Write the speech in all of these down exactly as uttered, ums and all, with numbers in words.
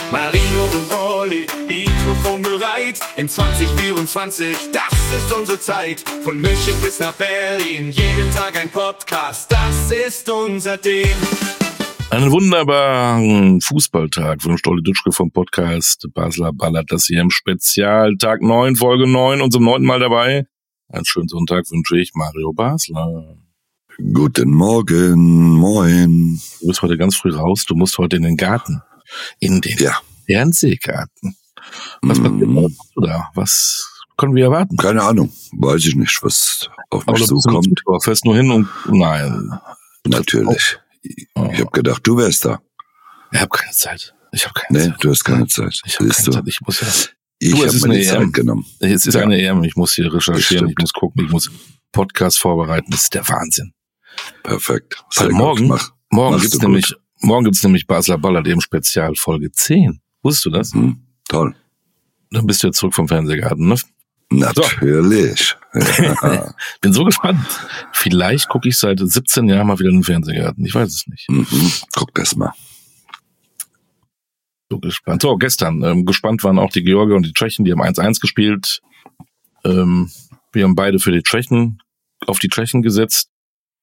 Marino und Olli, Mikrofon bereit. In zwanzig vierundzwanzig, das ist unsere Zeit. Von München bis nach Berlin, jeden Tag ein Podcast, das ist unser Ding. Einen wunderbaren Fußballtag von Stolli Dutschke vom Podcast Basler Ballert, das hier im Spezial Tag neun, Folge neun und zum neunten Mal dabei. Einen schönen Sonntag wünsche ich Mario Basler. Guten Morgen, moin. Du bist heute ganz früh raus, du musst heute in den Garten. In den ja. Fernsehgarten. Was mm. passiert da? Was können wir erwarten? Keine Ahnung, weiß ich nicht, was auf mich zukommt. Du fährst nur hin und nein. Natürlich. Oh. Ich habe gedacht, du wärst da. Ich habe keine Zeit. Ich habe keine nee, Zeit. Du hast keine Zeit. Ich habe keine du? Zeit. Ich muss ja. Ich du, habe mir die Zeit genommen. Es ist ja. eine E M. Ich muss hier recherchieren. Ich muss gucken. Ich muss Podcast vorbereiten. Das ist der Wahnsinn. Perfekt. Weil morgen, Mach, morgen gibt's nämlich, morgen gibt's nämlich Basler Ballert im Spezial Folge zehn. Wusstest du das? Mhm, toll. Dann bist du jetzt zurück vom Fernsehgarten, ne? Natürlich. So. Ja. Bin so gespannt. Vielleicht gucke ich seit siebzehn Jahren mal wieder in den Fernsehgarten. Ich weiß es nicht. Mhm. Guck das mal. So gespannt. So, gestern. Ähm, gespannt waren auch die Georgier und die Tschechen. Die haben eins eins gespielt. Ähm, wir haben beide für die Tschechen, auf die Tschechen gesetzt.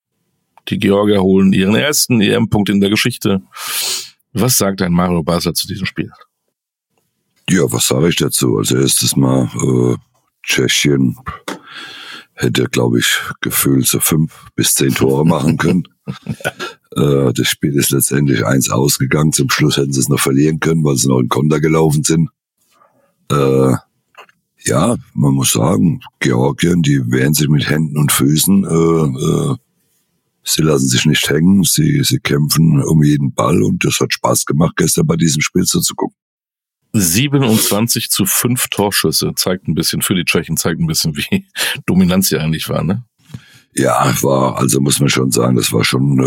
Die Georgier holen ihren ersten E M-Punkt in der Geschichte. Was sagt ein Mario Basler zu diesem Spiel? Ja, was sage ich dazu? Als erstes mal, äh, Tschechien hätte, glaube ich, gefühlt so fünf bis zehn Tore machen können. Ja. Äh, das Spiel ist letztendlich eins ausgegangen. Zum Schluss hätten sie es noch verlieren können, weil sie noch in Konter gelaufen sind. Äh, ja, man muss sagen, Georgien, die wehren sich mit Händen und Füßen. Äh, äh, sie lassen sich nicht hängen. Sie, sie kämpfen um jeden Ball und das hat Spaß gemacht, gestern bei diesem Spiel so zu gucken. siebenundzwanzig zu fünf Torschüsse, zeigt ein bisschen, für die Tschechen zeigt ein bisschen, wie dominant sie eigentlich war, ne? Ja, war, also muss man schon sagen, das war schon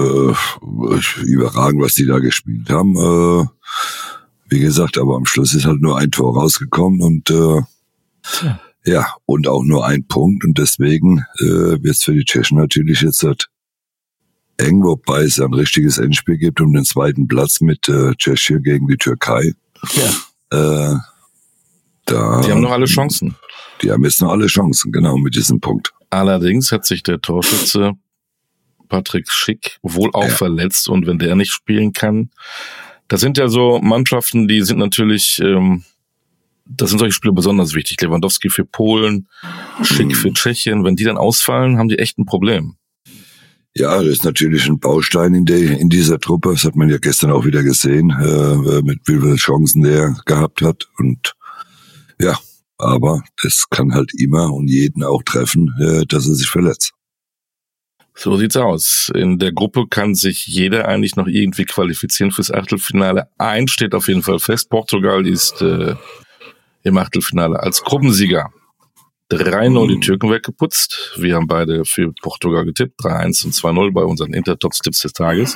äh, überragend, was die da gespielt haben. Äh, wie gesagt, aber am Schluss ist halt nur ein Tor rausgekommen und äh, ja. ja, und auch nur ein Punkt und deswegen äh, wird es für die Tschechen natürlich jetzt halt eng, wobei es ein richtiges Endspiel gibt um den zweiten Platz mit äh, Tschechien gegen die Türkei. Ja. Äh, da, die haben noch alle Chancen. Die haben jetzt noch alle Chancen, genau, mit diesem Punkt. Allerdings hat sich der Torschütze Patrick Schick wohl auch ja. verletzt und wenn der nicht spielen kann, das sind ja so Mannschaften, die sind natürlich, ähm, das sind solche Spiele besonders wichtig. Lewandowski für Polen, Schick hm. für Tschechien. Wenn die dann ausfallen, haben die echt ein Problem. Ja, das ist natürlich ein Baustein in, der, in dieser Truppe. Das hat man ja gestern auch wieder gesehen, äh, mit wie viele Chancen der gehabt hat. Und ja, aber das kann halt immer und jeden auch treffen, äh, dass er sich verletzt. So sieht's aus. In der Gruppe kann sich jeder eigentlich noch irgendwie qualifizieren fürs Achtelfinale. Eins steht auf jeden Fall fest. Portugal ist äh, im Achtelfinale als Gruppensieger. drei null die Türken weggeputzt. Wir haben beide für Portugal getippt. drei eins und zwei null bei unseren Intertops-Tipps des Tages.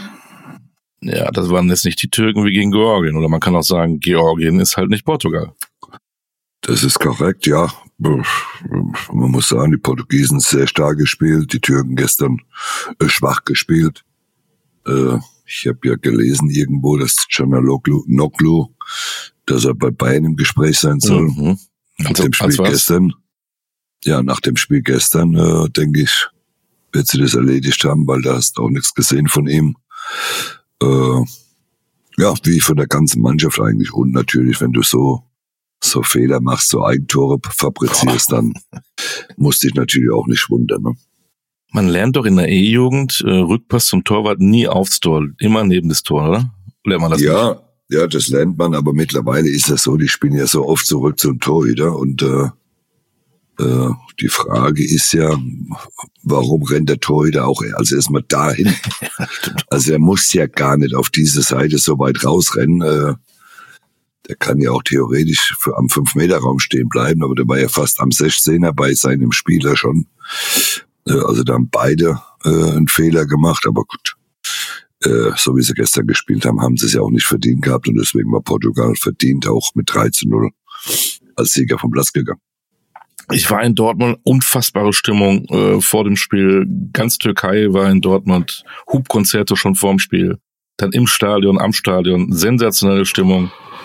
Ja, das waren jetzt nicht die Türken wie gegen Georgien. Oder man kann auch sagen, Georgien ist halt nicht Portugal. Das ist korrekt, ja. Man muss sagen, die Portugiesen sehr stark gespielt. Die Türken gestern äh, schwach gespielt. Äh, ich habe ja gelesen irgendwo, dass Canaloglu, Noglu, dass er bei Bayern im Gespräch sein soll. Mhm. Nach also, dem Spiel gestern, ja, nach dem Spiel gestern, äh, denke ich, wird sie das erledigt haben, weil da hast du auch nichts gesehen von ihm. Äh, ja, wie von der ganzen Mannschaft eigentlich. Und natürlich, wenn du so, so Fehler machst, so Eigentore fabrizierst, dann musst dich natürlich auch nicht wundern, ne? Man lernt doch in der E-Jugend, äh, Rückpass zum Torwart nie aufs Tor, immer neben das Tor, oder? Lernt man das ja. nicht? Ja, das lernt man, aber mittlerweile ist das so, die spielen ja so oft zurück zum Torhüter und äh, äh, die Frage ist ja, warum rennt der Torhüter auch also erstmal dahin? Also er muss ja gar nicht auf diese Seite so weit rausrennen. Äh, der kann ja auch theoretisch für, am fünf Meter Raum stehen bleiben, aber der war ja fast am sechzehner bei seinem Spieler schon. Äh, also da haben beide äh, einen Fehler gemacht, aber gut. Äh, so wie sie gestern gespielt haben, haben sie es ja auch nicht verdient gehabt und deswegen war Portugal verdient auch mit drei zu null als Sieger vom Platz gegangen. Ich war in Dortmund, unfassbare Stimmung äh, vor dem Spiel. Ganz Türkei war in Dortmund, Hubkonzerte schon vorm Spiel. Dann im Stadion, am Stadion, sensationelle Stimmung.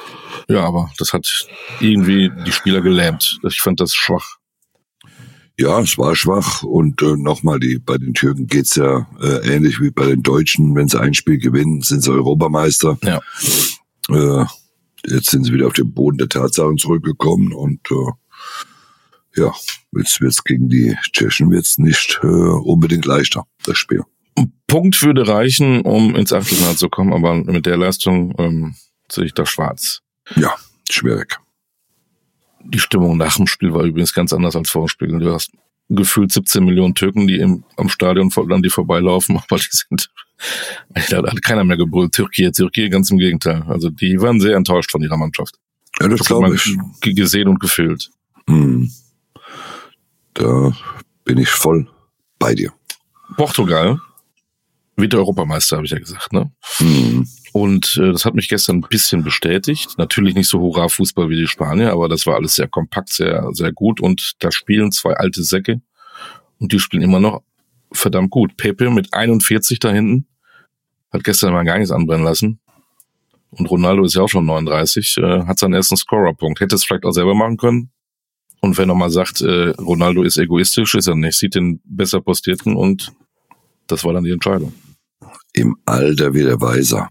Ja, aber das hat irgendwie die Spieler gelähmt. Ich fand das schwach. Ja, es war schwach und äh, nochmal, die bei den Türken geht's ja äh, ähnlich wie bei den Deutschen. Wenn sie ein Spiel gewinnen, sind sie Europameister. Ja. Äh, jetzt sind sie wieder auf den Boden der Tatsachen zurückgekommen und äh, ja, jetzt wird's gegen die Tschechen wird's nicht äh, unbedingt leichter, das Spiel. Ein Punkt würde reichen, um ins Achtelfinale zu kommen, aber mit der Leistung ähm, sehe ich da schwarz. Ja, schwierig. Die Stimmung nach dem Spiel war übrigens ganz anders als vor dem Spiel. Du hast gefühlt siebzehn Millionen Türken, die im, am Stadion an die vorbeilaufen, aber die sind, da hat keiner mehr gebrüllt, Türkei, Türkei, ganz im Gegenteil. Also die waren sehr enttäuscht von ihrer Mannschaft. Ja, das, das glaube ich. G- gesehen und gefühlt. Hm. Da bin ich voll bei dir. Portugal wird der Europameister, habe ich ja gesagt, ne? Hm. Und äh, das hat mich gestern ein bisschen bestätigt. Natürlich nicht so Hurra-Fußball wie die Spanier, aber das war alles sehr kompakt, sehr sehr gut. Und da spielen zwei alte Säcke und die spielen immer noch verdammt gut. Pepe mit einundvierzig da hinten hat gestern mal gar nichts anbrennen lassen. Und Ronaldo ist ja auch schon neununddreißig, äh, hat seinen ersten Scorerpunkt. Hätte es vielleicht auch selber machen können. Und wenn er mal sagt, äh, Ronaldo ist egoistisch, ist er nicht. Sieht den besser postierten und das war dann die Entscheidung. Im Alter wird er weiser.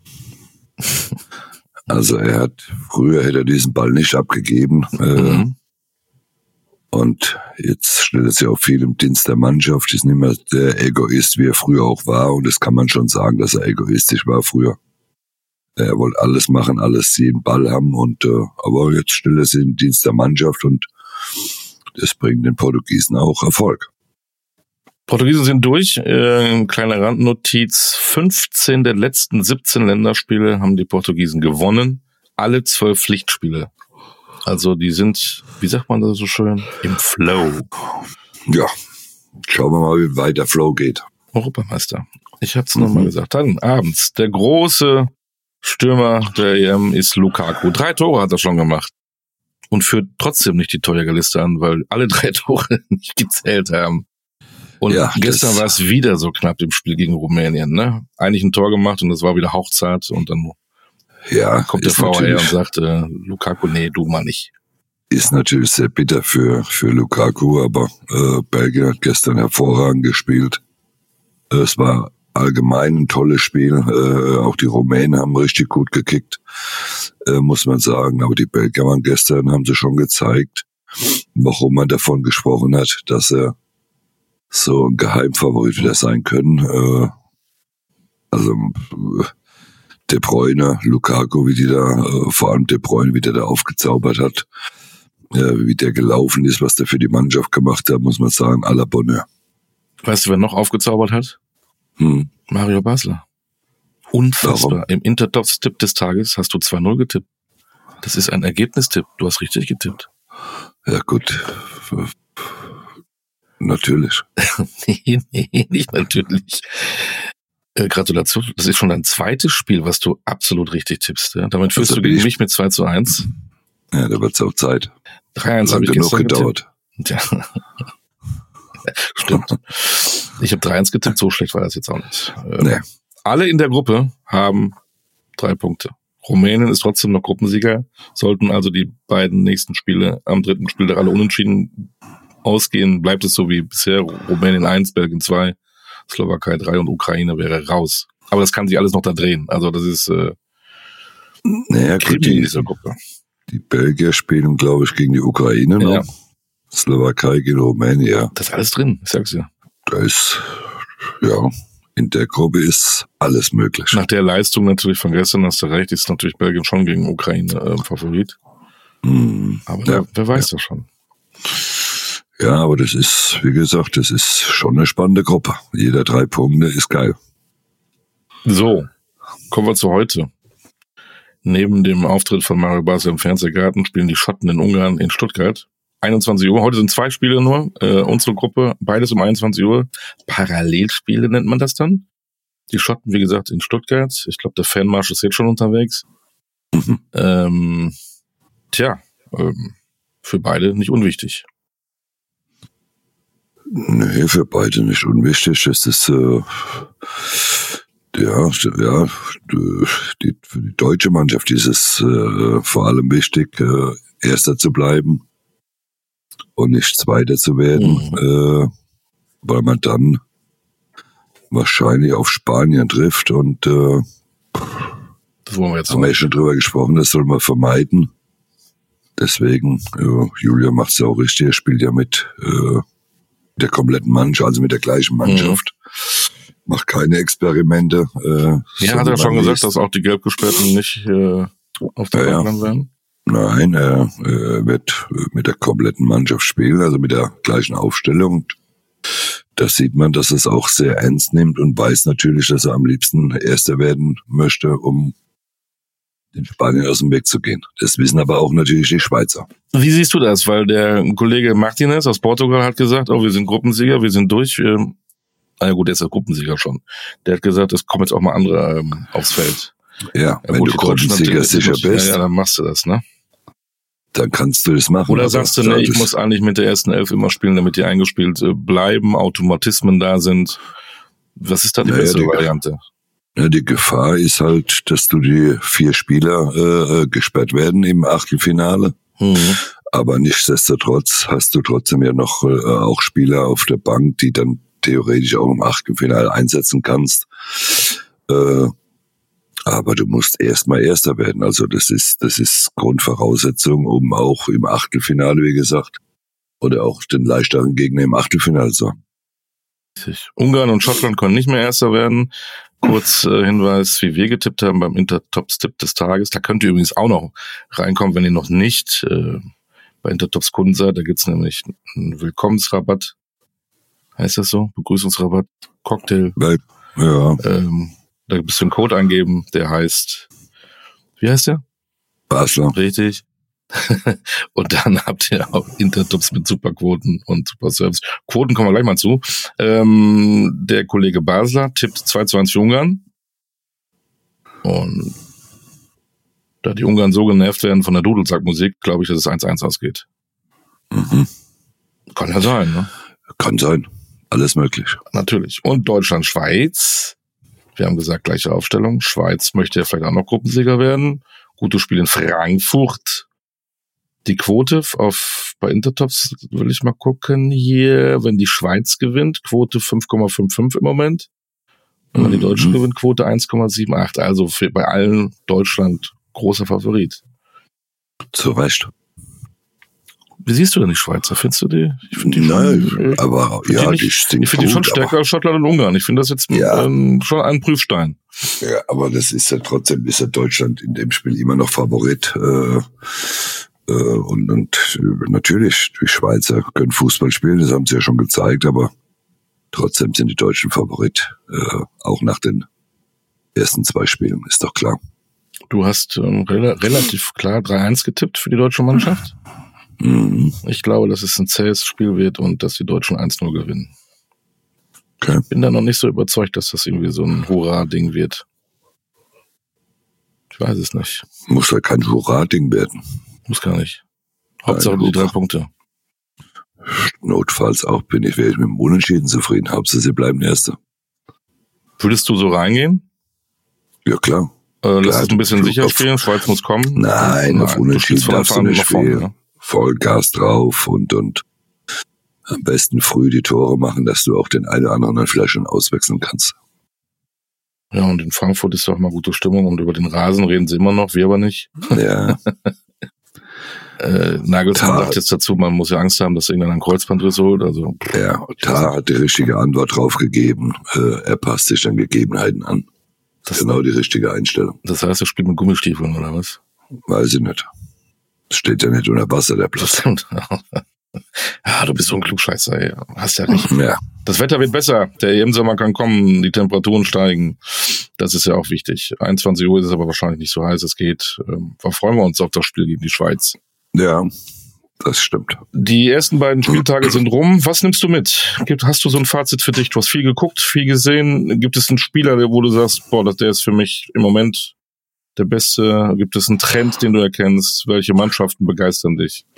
Also er hat, früher hätte er diesen Ball nicht abgegeben. Äh, Mhm. Und jetzt stellt er sich auch viel im Dienst der Mannschaft, ist nicht mehr der Egoist, wie er früher auch war. Und das kann man schon sagen, dass er egoistisch war früher. Er wollte alles machen, alles jeden Ball haben. Und äh, aber jetzt stellt er sich im Dienst der Mannschaft und das bringt den Portugiesen auch Erfolg. Portugiesen sind durch. Äh, kleine Randnotiz. fünfzehn der letzten siebzehn Länderspiele haben die Portugiesen gewonnen. Alle zwölf Pflichtspiele. Also die sind, wie sagt man das so schön, im Flow. Ja, schauen wir mal, wie weit der Flow geht. Europameister. Ich hab's mhm. nochmal gesagt. Dann abends. Der große Stürmer der E M ist Lukaku. Drei Tore hat er schon gemacht. Und führt trotzdem nicht die Torjägerliste an, weil alle drei Tore nicht gezählt haben. Und ja, gestern war es wieder so knapp im Spiel gegen Rumänien, ne? Eigentlich ein Tor gemacht und es war wieder hauchzart und dann ja, kommt der V A R und sagt, äh, Lukaku, nee, du mal nicht. Ist natürlich sehr bitter für für Lukaku, aber äh, Belgien hat gestern hervorragend gespielt. Äh, es war allgemein ein tolles Spiel. Äh, auch die Rumänen haben richtig gut gekickt, äh, muss man sagen. Aber die Belgier waren gestern, haben sie schon gezeigt, warum man davon gesprochen hat, dass er so ein Geheimfavorit wieder sein können. Äh, also äh, De Bruyne, Lukaku, wie die da, äh, vor allem De Bruyne, wie der da aufgezaubert hat, äh, wie der gelaufen ist, was der für die Mannschaft gemacht hat, muss man sagen, à la Bonheur. Weißt du, wer noch aufgezaubert hat? Hm. Mario Basler. Unfassbar. Warum? Im Intertops-Tipp des Tages hast du zwei null getippt. Das ist ein Ergebnistipp. Du hast richtig getippt. Ja gut, natürlich. nee, nee, nicht natürlich. Äh, Gratulation. Das ist schon dein zweites Spiel, was du absolut richtig tippst. Ja? Damit führst Also du gegen ich- mich mit zwei zu eins. Ja, da wird's auch Zeit. drei eins habe Lang ich genug gestern gedauert. getippt. Ja. Stimmt. Ich habe drei eins getippt, so schlecht war das jetzt auch nicht. Äh, Nee. Alle in der Gruppe haben drei Punkte. Rumänien ist trotzdem noch Gruppensieger, sollten also die beiden nächsten Spiele am dritten Spieltag alle unentschieden ausgehen, bleibt es so wie bisher. Rumänien eins, Belgien zwei, Slowakei drei und Ukraine wäre raus. Aber das kann sich alles noch da drehen. Also das ist äh, Naja, gut, Krimi in die, dieser Gruppe. die Belgier spielen, glaube ich, gegen die Ukraine noch. Ja. Slowakei gegen Rumänien, ja. Das ist alles drin, ich sag's dir. Da ist, ja, in der Gruppe ist alles möglich. Nach der Leistung natürlich von gestern, hast du recht, ist natürlich Belgien schon gegen Ukraine äh, Favorit. Hm. Aber Ja. wer, wer weiß das schon. Ja, aber das ist, wie gesagt, das ist schon eine spannende Gruppe. Jeder drei Punkte ist geil. So, kommen wir zu heute. Neben dem Auftritt von Mario Basler im Fernsehgarten spielen die Schotten in Ungarn in Stuttgart. einundzwanzig Uhr. Heute sind zwei Spiele nur. Äh, unsere Gruppe, beides um einundzwanzig Uhr. Parallelspiele nennt man das dann. Die Schotten, wie gesagt, in Stuttgart. Ich glaube, der Fanmarsch ist jetzt schon unterwegs. Mhm. Ähm, tja, ähm, für beide nicht unwichtig. Nee, für beide nicht unwichtig. Es ist, äh, Ja, ja, die, für die deutsche Mannschaft ist es äh, vor allem wichtig, äh, Erster zu bleiben und nicht Zweiter zu werden, mhm. äh, weil man dann wahrscheinlich auf Spanien trifft und äh, das wollen wir jetzt haben wir ja schon drüber gesprochen, das soll man vermeiden. Deswegen, ja, Julia macht es ja auch richtig, er spielt ja mit äh, der kompletten Mannschaft, also mit der gleichen Mannschaft. Mhm. Macht keine Experimente. Äh, ja, hat er schon gesagt, dass auch die Gelbgesperrten nicht äh, auf der ja, Bank werden? Nein, er äh, wird mit der kompletten Mannschaft spielen, also mit der gleichen Aufstellung. Da sieht man, dass er es auch sehr ernst nimmt und weiß natürlich, dass er am liebsten Erster werden möchte, um den Spaniern aus dem Weg zu gehen. Das wissen aber auch natürlich die Schweizer. Wie siehst du das? Weil der Kollege Martinez aus Portugal hat gesagt, oh, wir sind Gruppensieger, wir sind durch. Ähm, na ja gut, der ist der Gruppensieger schon. Der hat gesagt, es kommen jetzt auch mal andere ähm, aufs Feld. Ja, ja wenn gut, du Gruppensieger sicher bist, ja, ja, dann machst du das, ne? Dann kannst du das machen. Oder sagst du, ne, ich muss eigentlich mit der ersten Elf immer spielen, damit die eingespielt bleiben, Automatismen da sind. Was ist da die naja, bessere die, Variante? Ja, die Gefahr ist halt, dass du die vier Spieler äh, gesperrt werden im Achtelfinale. Mhm. Aber nichtsdestotrotz hast du trotzdem ja noch äh, auch Spieler auf der Bank, die dann theoretisch auch im Achtelfinale einsetzen kannst. Äh, aber du musst erstmal Erster werden. Also das ist das ist Grundvoraussetzung, um auch im Achtelfinale, wie gesagt, oder auch den leichteren Gegner im Achtelfinale zu haben. Ungarn und Schottland können nicht mehr Erster werden. Kurz äh, Hinweis, wie wir getippt haben beim Intertops-Tipp des Tages. Da könnt ihr übrigens auch noch reinkommen, wenn ihr noch nicht äh, bei Intertops Kunden seid. Da gibt's nämlich einen Willkommensrabatt. Heißt das so? Begrüßungsrabatt, Cocktail. Ja. Ähm, da bist du einen Code eingeben, der heißt, wie heißt der? Basler. Richtig. Und dann habt ihr auch Intertops mit Superquoten und Super Service. Quoten kommen wir gleich mal zu. Ähm, der Kollege Basler tippt zwei zu eins für Ungarn. Und da die Ungarn so genervt werden von der Dudelsackmusik, glaube ich, dass es eins zu eins ausgeht. Mhm. Kann ja sein, ne? Kann sein. Alles möglich. Natürlich. Und Deutschland, Schweiz. Wir haben gesagt, gleiche Aufstellung. Schweiz möchte ja vielleicht auch noch Gruppensieger werden. Gutes Spiel in Frankfurt. Die Quote auf bei Intertops will ich mal gucken hier, wenn die Schweiz gewinnt, Quote fünf Komma fünfundfünfzig im Moment. Und wenn die Deutschen mhm. gewinnt, Quote eins Komma achundsiebzig. Also für, bei allen Deutschland großer Favorit. Zu Recht. Wie siehst du denn die Schweizer? Findest du die? Ich finde die Nein, schon, äh, aber find ja, die, nicht, die sind ich finde die schon stärker als Schottland und Ungarn. Ich finde das jetzt ja. ähm, schon ein Prüfstein. Ja, aber das ist ja trotzdem, ist ja Deutschland in dem Spiel immer noch Favorit. Äh, äh, und, und natürlich, die Schweizer können Fußball spielen, das haben sie ja schon gezeigt, aber trotzdem sind die Deutschen Favorit. Äh, auch nach den ersten zwei Spielen, ist doch klar. Du hast ähm, rel- relativ klar drei eins getippt für die deutsche Mannschaft. Mhm. Ich glaube, dass es ein zähes Spiel wird und dass die Deutschen eins null gewinnen. Okay. Bin da noch nicht so überzeugt, dass das irgendwie so ein Hurra-Ding wird. Ich weiß es nicht. Muss ja kein Hurra-Ding werden. Muss gar nicht. Hauptsache die drei Punkte. Notfalls auch bin ich, wäre ich mit dem Unentschieden zufrieden. Hauptsache sie bleiben Erster. Würdest du so reingehen? Ja, klar. Äh, lass klar, es ein bisschen du, sicher auf, spielen, Schweiz muss kommen. Nein, Nein auf Unentschieden du darfst du nicht spielen. Ne? Vollgas drauf und, und am besten früh die Tore machen, dass du auch den einen oder anderen dann vielleicht schon auswechseln kannst. Ja, und in Frankfurt ist doch mal gute Stimmung und über den Rasen reden sie immer noch, wir aber nicht. Ja. äh, Nagelsmann sagt jetzt dazu, man muss ja Angst haben, dass irgendeiner einen Kreuzbandriss holt. Also, ja, Tar hat die richtige Antwort drauf gegeben. Äh, er passt sich den Gegebenheiten an. Das ist genau die richtige Einstellung. Das heißt, er spielt mit Gummistiefeln, oder was? Weiß ich nicht. Das steht ja nicht unter Wasser, der Platz. Das stimmt. Ja, du bist so ein Klugscheißer, ey. Hast ja recht. Ja. Das Wetter wird besser. Der E M-Sommer kann kommen, die Temperaturen steigen. Das ist ja auch wichtig. einundzwanzig Uhr ist es aber wahrscheinlich nicht so heiß, es geht. Ähm, da freuen wir uns auf das Spiel gegen die Schweiz. Ja, das stimmt. Die ersten beiden Spieltage sind rum. Was nimmst du mit? Hast du so ein Fazit für dich? Du hast viel geguckt, viel gesehen. Gibt es einen Spieler, wo du sagst, boah, der ist für mich im Moment der Beste? Gibt es einen Trend, den du erkennst? Welche Mannschaften begeistern dich?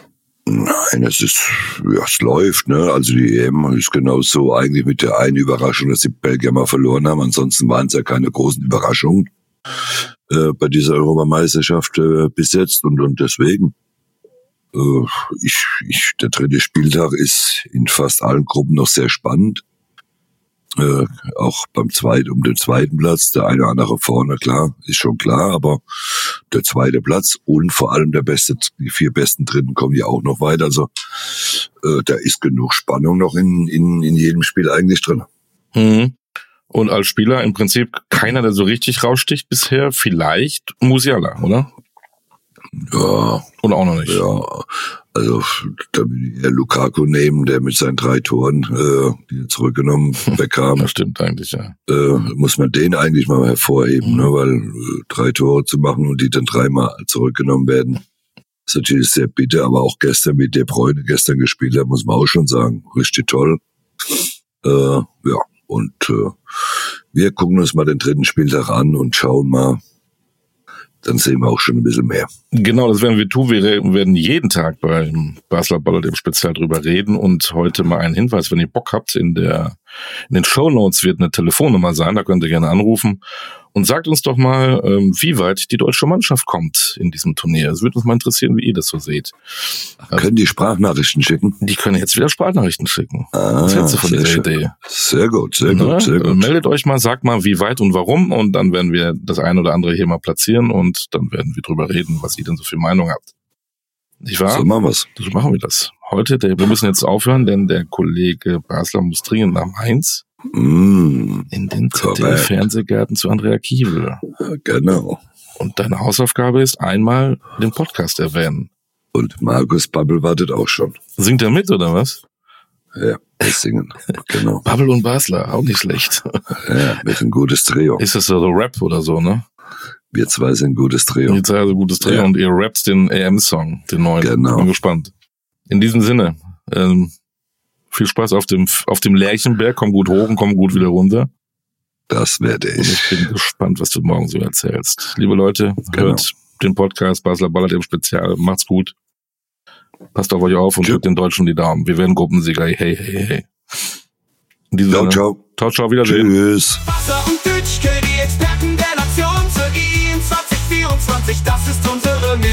Nein, es ist, ja, es läuft, ne? Also die E M ist genauso eigentlich mit der einen Überraschung, dass die Belgier mal verloren haben. Ansonsten waren es ja keine großen Überraschungen äh, bei dieser Europameisterschaft äh, bis jetzt und, und deswegen. Äh, ich, ich, der dritte Spieltag ist in fast allen Gruppen noch sehr spannend. Äh, auch beim zweiten, um den zweiten Platz, der eine oder andere vorne, klar, ist schon klar, aber der zweite Platz und vor allem der beste, die vier besten Dritten kommen ja auch noch weiter, also äh, da ist genug Spannung noch in, in, in jedem Spiel eigentlich drin. Mhm. Und als Spieler im Prinzip keiner, der so richtig raussticht bisher, vielleicht Musiala, oder? Ja. Oder auch noch nicht? Ja, also da will ich eher Lukaku nehmen, der mit seinen drei Toren, äh, die er zurückgenommen bekam. Das stimmt eigentlich, ja. Äh, muss man den eigentlich mal hervorheben, mhm. ne, weil äh, drei Tore zu machen und die dann dreimal zurückgenommen werden, ist natürlich sehr bitter, aber auch gestern, wie De Bruyne gestern gespielt hat, muss man auch schon sagen, richtig toll. Äh, ja, und äh, wir gucken uns mal den dritten Spieltag an und schauen mal, dann sehen wir auch schon ein bisschen mehr. Genau, das werden wir tun. Wir werden jeden Tag beim Basler Ballert im Spezial drüber reden und heute mal einen Hinweis, wenn ihr Bock habt, in der in den Shownotes wird eine Telefonnummer sein, da könnt ihr gerne anrufen und sagt uns doch mal, wie weit die deutsche Mannschaft kommt in diesem Turnier. Es würde uns mal interessieren, wie ihr das so seht. Also, können die Sprachnachrichten schicken? Die können jetzt wieder Sprachnachrichten schicken. Ah, Was hältst du von dieser schön. Idee? Sehr gut, sehr gut, ja, sehr gut. Meldet euch mal, sagt mal, wie weit und warum und dann werden wir das eine oder andere hier mal platzieren und dann werden wir drüber reden, was ihr denn so für Meinung habt. Nicht wahr? So machen wir's. So machen wir das. Heute, der, wir müssen jetzt aufhören, denn der Kollege Basler muss dringend nach Mainz. Mm, in den Z D F-Fernsehgarten zu Andrea Kiewel. Genau. Und deine Hausaufgabe ist, einmal den Podcast erwähnen. Und Markus Babbel wartet auch schon. Singt er mit, oder was? Ja, wir singen. Genau. Babbel und Basler, auch nicht schlecht. Ja, wir sind ein gutes Trio. Ist das so Rap oder so, ne? Wir zwei sind ein gutes Trio. Wir zwei sind ein gutes Trio, ja. Und ihr rappt den E M-Song, den neuen. Genau. Ich bin gespannt. In diesem Sinne, ähm, viel Spaß auf dem auf dem Lerchenberg, komm gut hoch und komm gut wieder runter. Das werde ich. Und ich bin gespannt, was du morgen so erzählst. Liebe Leute, genau. Hört den Podcast Basler Ballert im Spezial. Macht's gut. Passt auf euch auf und Tschö. drückt den Deutschen die Daumen. Wir werden Gruppensieger. Hey, hey, hey. In diesem Ciao, Sinne, ciao. Ciao, ciao, Wiedersehen. Tschüss. Basler und Dütschke, die Experten der Nation. Für I M zwanzig vierundzwanzig, das ist unsere Mission.